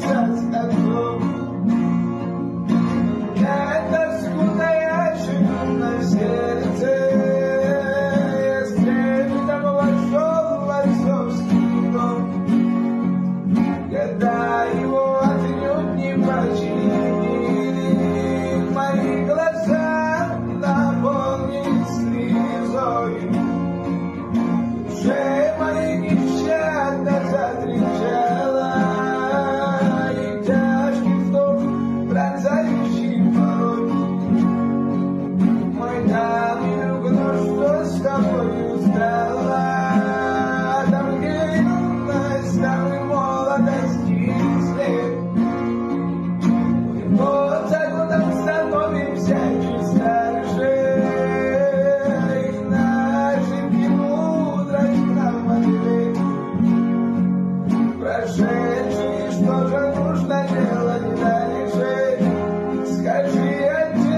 сейчас готов. Это скудная на сердце. Если там вошел в отцовский дом, когда его отнюдь не починили, мои глаза наполнились слезой. Душе моей нещадно закричала, и тяжкий вздох, пронзающий порой. Мой друг, ну что с тобой стало? Там где юность, там и молодость след. Год за годом становимся чуть старше, и на ошибки мудрость нам ответ. Прошу.